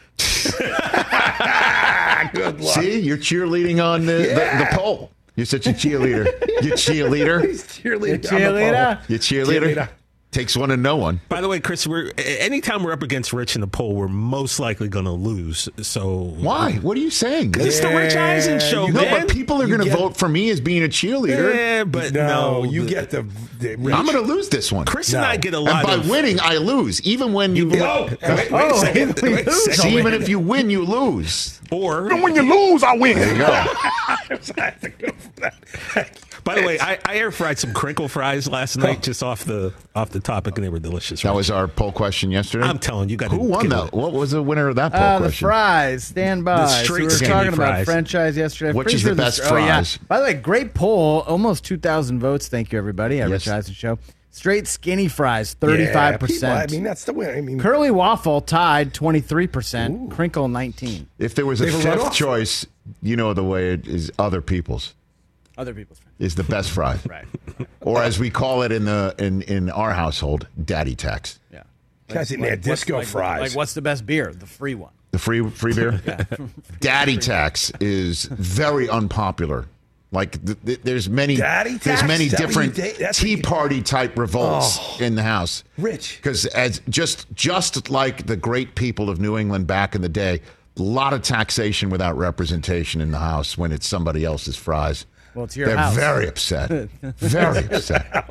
Good luck. See, you're cheerleading on the poll. You're such a cheerleader. You cheerleader. He's cheerleading. You cheerleader. Takes one and no one. By the way, Chris, anytime we're up against Rich in the poll, we're most likely going to lose. So why? What are you saying? It's the Rich Eisen show, man. No, but people are going to vote for me as being a cheerleader. Yeah, but no, you get the Rich. I'm going to lose this one. Chris and I get a lot. And by winning, I lose. Even when you wait a second. See, even if you win, you lose. Or when you lose, I win. There you go. I have to go for that. By the way, I air fried some crinkle fries last night, just off the topic, and they were delicious. That was our poll question yesterday. I'm telling you, who won that? What was the winner of that poll question? The fries. Stand by. The straight we were skinny talking fries. about franchise yesterday. Which is the best fries? By the way, great poll. Almost 2,000 votes. Thank you, everybody. At Rich Eisen Show. Straight skinny fries, 35%. I mean, that's the winner. I mean, Curly waffle tied 23%. Crinkle 19%. If there was a fifth choice, you know the way it is other people's. Other people's fries. Is the best fry. Right. Or as we call it in our household, daddy tax. Yeah. Guys eating their disco fries. Like, what's the best beer? The free one. The free beer? Daddy tax is very unpopular. Like there's many different Tea Party type revolts in the house. Rich. Because as just like the great people of New England back in the day, a lot of taxation without representation in the house when it's somebody else's fries. Well, it's your house. They're very upset. Very upset.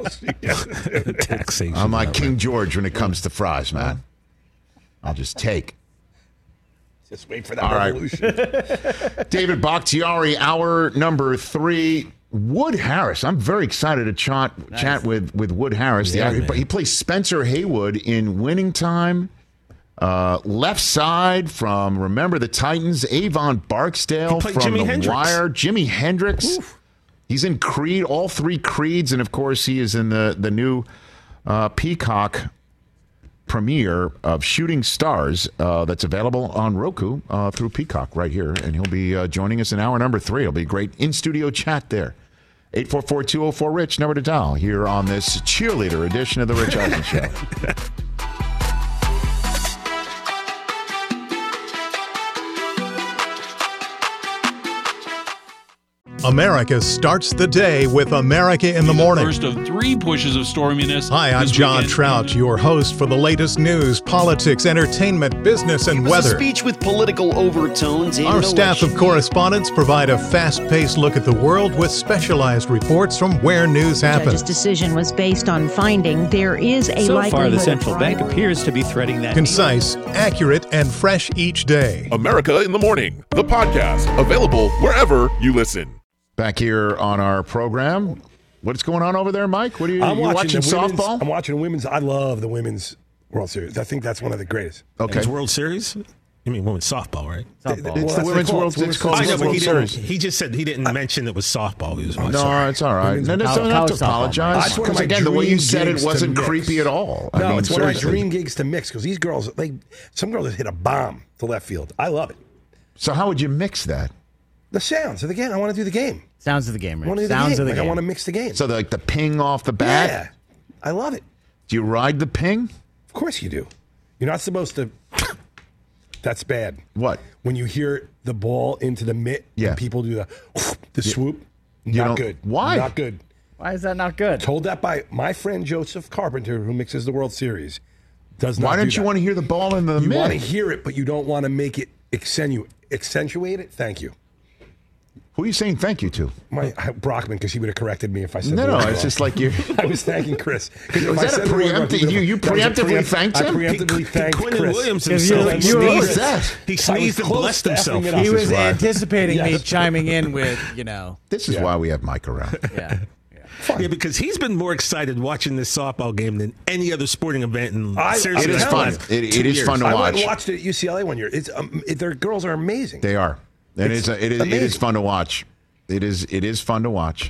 Taxation. I'm like King George when it comes to fries, man. I'll just take. Just wait for that revolution. David Bakhtiari, hour number 3. Wood Harris. I'm very excited to chat with Wood Harris. Yeah, He plays Spencer Haywood in Winning Time. Left side from Remember the Titans. Avon Barksdale from Jimi The Hendrix. Wire. Jimi Hendrix. Oof. He's in Creed, all 3 Creeds, and of course he is in the new Peacock premiere of Shooting Stars that's available on Roku through Peacock right here, and he'll be joining us in hour number 3. It'll be a great in-studio chat there. 844-204-RICH, number to dial here on this cheerleader edition of the Rich Eisen Show. America starts the day with America in the Morning. First of 3 pushes of storminess. Hi, I'm John Trout, your host for the latest news, politics, entertainment, business, and weather. A speech with political overtones. Our staff of correspondents provide a fast-paced look at the world with specialized reports from where news happens. The judge's decision was based on finding there is a likelihood. So far, the central bank appears to be threading that. Concise, accurate, and fresh each day. America in the Morning, the podcast, available wherever you listen. Back here on our program. What's going on over there, Mike? What are you watching softball? I'm watching women's. I love the women's World Series. I think that's one of the greatest. Okay. It's World Series? You mean women's softball, right? Softball. It's the women's World Series. I know, but he just said he didn't mention it was softball. He was watching. No, it's all right. No, don't have to apologize. Because again, the way you said it wasn't creepy at all. No, it's one of my dream gigs to mix because these girls, some girls hit a bomb to left field. I love it. So how would you mix that? The sounds of the game. I want to do the game. Sounds of the game, right? I want to do the Sounds game. of the game. I want to mix the game. So the ping off the bat? Yeah. I love it. Do you ride the ping? Of course you do. You're not supposed to. That's bad. What? When you hear the ball into the mitt and people do the swoop. Not good. Why? Not good. Why is that not good? Told that by my friend Joseph Carpenter, who mixes the World Series. Does not. Why don't you want to hear the ball in the mitt? You want to hear it, but you don't want to make it accentuate it. Thank you. Who are you saying thank you to? Brockman, because he would have corrected me if I said no. It's just like you. I was thanking Chris. Was that a preemptive? You preemptively thanked him? I preemptively thanked Quentin Chris. Williams himself. He sneezed and blessed himself. He was anticipating me chiming in with, This is why we have Mike around. Yeah. Yeah, because he's been more excited watching this softball game than any other sporting event. It is fun. It is fun to watch. I went and watched it at UCLA one year. Their girls are amazing. They are. It is fun to watch. It is fun to watch.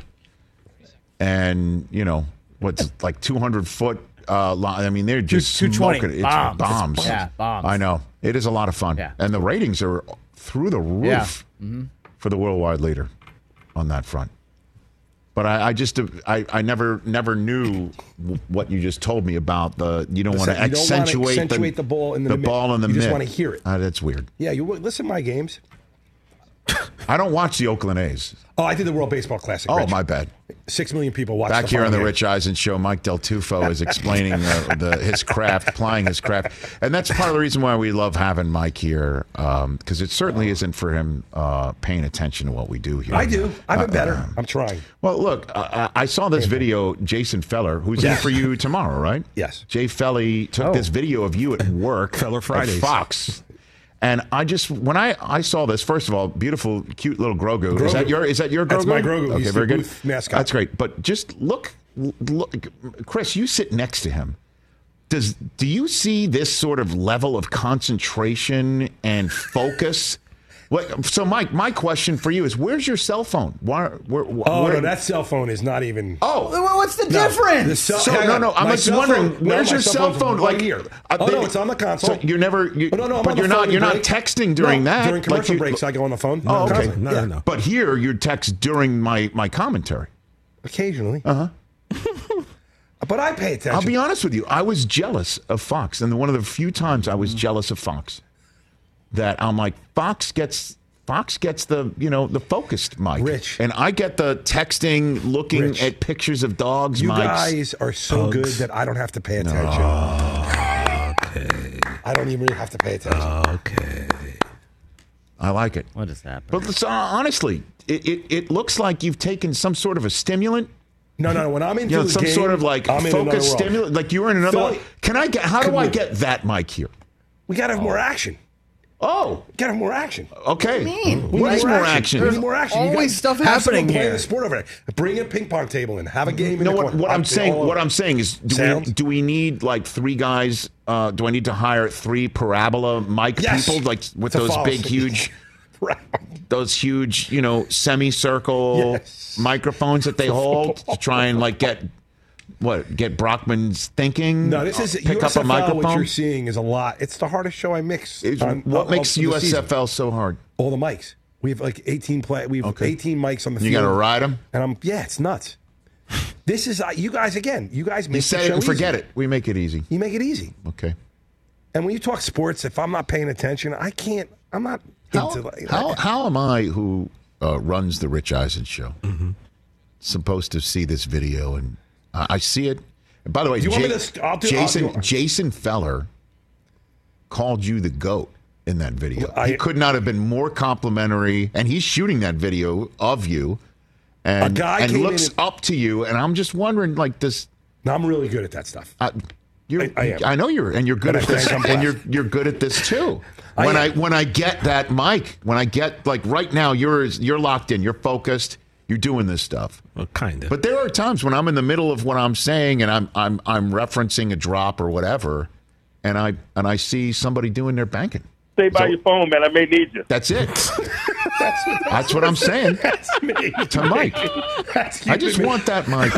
And, what's like 200 foot I mean, they're just 220 smoking. It's bombs. Yeah, bombs. I know. It is a lot of fun. Yeah. And the ratings are through the roof for the worldwide leader on that front. But I never knew what you just told me about the. You don't want to accentuate the ball in the mitt. ball in the You mitt. just want to hear it. That's weird. Yeah, you listen to my games. I don't watch the Oakland A's. Oh, I did the World Baseball Classic. Oh, Rich. my bad. 6 million people watch. Back here on the Rich Eisen Show, Mike Del Tufo is explaining his craft, applying his craft, and that's part of the reason why we love having Mike here, because it certainly isn't for him paying attention to what we do here. I do. I've been better. I'm trying. Well, look, I saw this video. Jason Feller, who's in for you tomorrow, right? Yes. Jay Felly took this video of you at work, Feller Fridays, at Fox. And when I saw this, first of all, beautiful, cute little Grogu. Is that your Grogu? That's my Grogu. Okay, He's very the good. booth mascot. That's great. But just look, Chris, you sit next to him. Do you see this sort of level of concentration and focus? So, Mike, my question for you is: where's your cell phone? No, that cell phone is not even. Oh, what's the difference? I'm just wondering, where's your cell phone? Right here. No, it's on the console. So you're never. But you're not texting during that. During commercial breaks, I go on the phone. Oh, okay. No. But here, you text during my commentary. Occasionally. But I pay attention. I'll be honest with you. I was jealous of Fox, and one of the few times I was jealous of Fox. That I'm like, Fox gets the the focused Mike, Rich, and I get the texting, looking at pictures of dogs. You Mikes. guys are so good that I don't have to pay attention. Okay. I don't even have to pay attention. Okay. I like it. What is happening? But honestly, it looks like you've taken some sort of a stimulant. No. When I'm into some game, sort of like focused stimulant, like you were in another one. How do I get that Mike here? We got to have more action. Oh, got to have more action. Okay. We need more action. There's more action. always stuff happening here. here. The sport over there. Bring a ping pong table in. Have a game. What I'm saying is, do we need like 3 guys? Do I need to hire 3 parabola mic people, like with those big, huge, semicircle microphones that they hold to try and like get Brockman's thinking? No, this is pick USFL, up a microphone. What you're seeing is a lot. It's the hardest show I mix. What makes USFL so hard? All the mics. We have like 18 We have 18 mics on the field. You got to ride them. And it's nuts. This is you guys again. You guys make you say the it show and forget easy. it. We make it easy. You make it easy. Okay. And when you talk sports, if I'm not paying attention, I can't. I'm not. How am I, who runs the Rich Eisen Show, supposed to see this video? And I see it. And by the way, Jason Feller called you the GOAT in that video. He could not have been more complimentary, and he's shooting that video of you, and looks up to you. And I'm just wondering, like this. No, I'm really good at that stuff. I know you're good at this, and you're good at this too. When I get that mic, when I get like right now, you're locked in, you're focused, you're doing this stuff. Well, kind of. But there are times when I'm in the middle of what I'm saying, and I'm referencing a drop or whatever, and I see somebody doing their banking. Stay by your phone, man. I may need you. That's it. That's what I'm saying. That's me. To Mike. I just want that mic.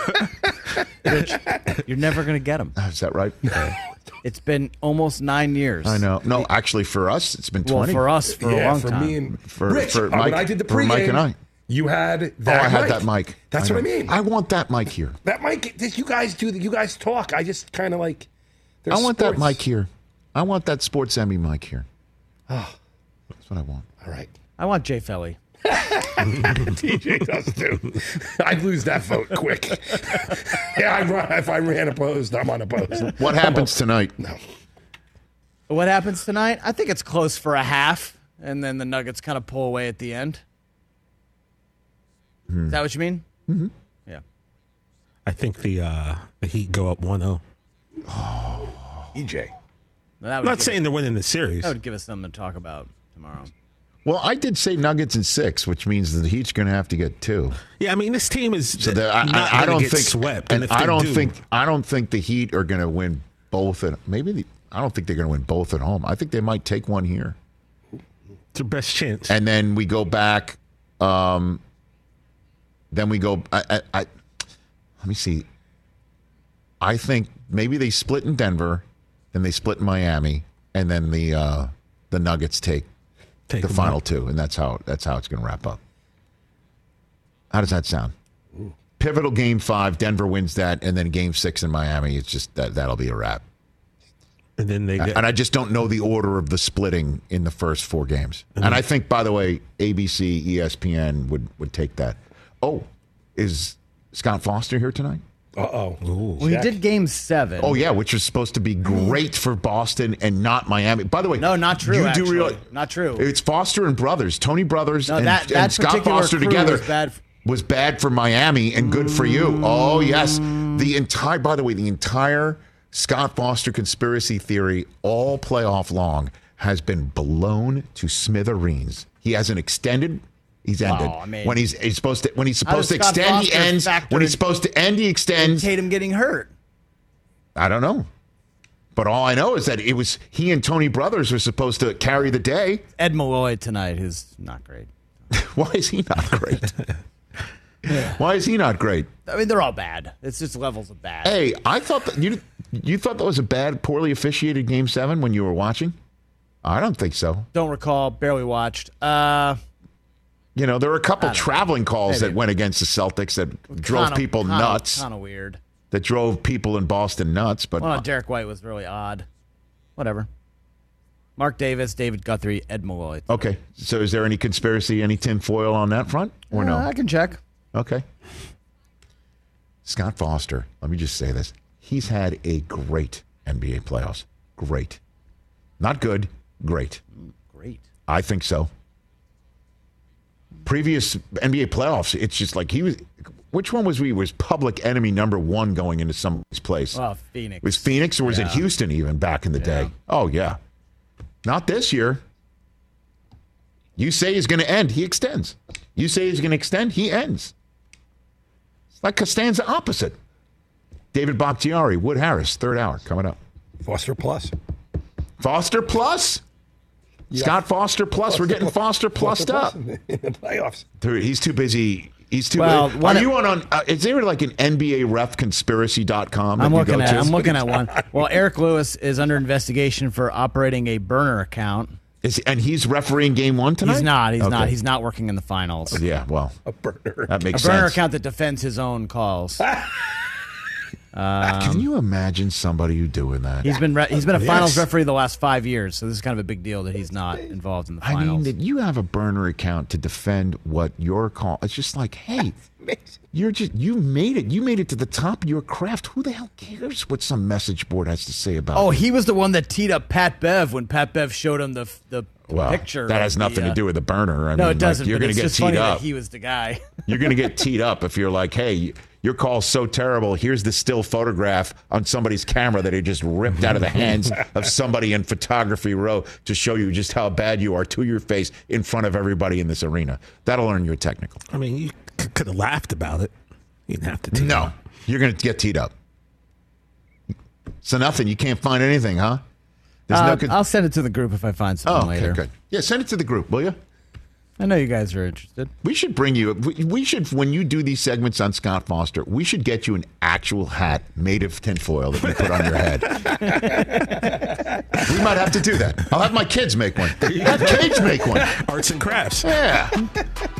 Rich, you're never going to get them. Is that right? It's been almost 9 years. I know. No, actually, for us, it's been 20. Well, for us, for a long time. Me and Rich, when I did the pregame, Mike and I. You had that. I had that mic. That's what I mean. I want that mic here. That mic. You guys do. You guys talk. I just kind of like. I want that mic here. I want that Sports Emmy mic here. Oh, that's what I want. All right. I want Jay Felly. TJ does too. I'd lose that vote quick. If I ran opposed, I'm unopposed. What happens tonight? No. What happens tonight? I think it's close for a half, and then the Nuggets kind of pull away at the end. Is that what you mean? Mm-hmm. Yeah. I think the Heat go up 1-0. Oh, EJ. I'm not saying they're winning the series. That would give us something to talk about tomorrow. Well, I did say Nuggets in 6, which means that the Heat's going to have to get 2. Yeah, I mean this team is I don't think swept. And I don't think the Heat are going to win both. I don't think they're going to win both at home. I think they might take one here. It's their best chance. And then we go back. Then we go. Let me see. I think maybe they split in Denver, then they split in Miami, and then the Nuggets take the final 2, and that's how it's going to wrap up. How does that sound? Pivotal Game 5, Denver wins that, and then Game 6 in Miami. It's just that'll be a wrap. And then and I just don't know the order of the splitting in the first 4 games. And I think, by the way, ABC, ESPN would take that. Oh, is Scott Foster here tonight? Uh-oh. Well, he did Game 7. Oh, yeah, which was supposed to be great for Boston and not Miami. By the way, no, not true. You do realize not true. It's Foster and brothers, Tony Brothers, no, and Scott Foster together was bad for Miami and good for you. Oh, yes. The entire Scott Foster conspiracy theory all playoff long has been blown to smithereens. He hasn't extended. He's ended. Oh, I mean, when he's supposed to extend, he ends. When he's supposed to end, he extends. Tatum getting hurt. I don't know. But all I know is that it was he and Tony Brothers were supposed to carry the day. Ed Malloy tonight, who's not great. Why is he not great? Why is he not great? I mean, they're all bad. It's just levels of bad. Hey, I thought that you thought that was a bad, poorly officiated Game 7 when you were watching? I don't think so. Don't recall. Barely watched. You know, there were a couple traveling calls that went against the Celtics that drove people nuts. Kind of weird. That drove people in Boston nuts. But Derek White was really odd. Whatever. Mark Davis, David Guthrie, Ed Malloy. Okay. So is there any conspiracy, any tinfoil on that front? Or no? I can check. Okay. Scott Foster, let me just say this. He's had a great NBA playoffs. Great. Not good, great. Great. I think so. Previous NBA playoffs, it's just like he was. Which one was he? Was public enemy number 1 going into somebody's place? Oh, Phoenix. Was Phoenix or was it Houston even back in the day? Oh, yeah. Not this year. You say he's going to end, he extends. You say he's going to extend, he ends. It's like Costanza opposite. David Bakhtiari, Wood Harris, 3rd hour, coming up. Foster Plus. Foster Plus? Yeah. Scott Foster Plus. We're getting Foster Plussed up. In the playoffs. Dude, he's too busy. He's too busy. Are you on is there like an NBA ref conspiracy.com? I'm looking at one. Well, Eric Lewis is under investigation for operating a burner account. And he's refereeing Game 1 tonight? He's not. He's not. He's not working in the finals. Yeah, well. A burner. That makes sense. A burner sense. account that defends his own calls. Can you imagine somebody who doing that? He's been a finals referee the last 5 years, so this is kind of a big deal that he's not involved in the finals. I mean, that you have a burner account to defend what your call. It's just like, hey, you made it. You made it to the top of your craft. Who the hell cares what some message board has to say about? Oh, he was the one that teed up Pat Bev when Pat Bev showed him the picture. That has nothing to do with the burner. I no, mean, it doesn't. Like, you're going to get teed up. He was the guy. You're going to get teed up if you're like, hey, your call's so terrible. Here's the still photograph on somebody's camera that he just ripped out of the hands of somebody in photography row to show you just how bad you are to your face in front of everybody in this arena. That'll earn you a technical. I mean, you could have laughed about it. You didn't have to tee up. You're going to get teed up. So nothing. You can't find anything, huh? I'll send it to the group if I find something later. Okay, good. Yeah, send it to the group, will you? I know you guys are interested. We should bring you. We should, when you do these segments on Scott Foster, we should get you an actual hat made of tinfoil that you put on your head. We might have to do that. I'll have my kids make one. Have Cage make one. Arts and crafts. Yeah.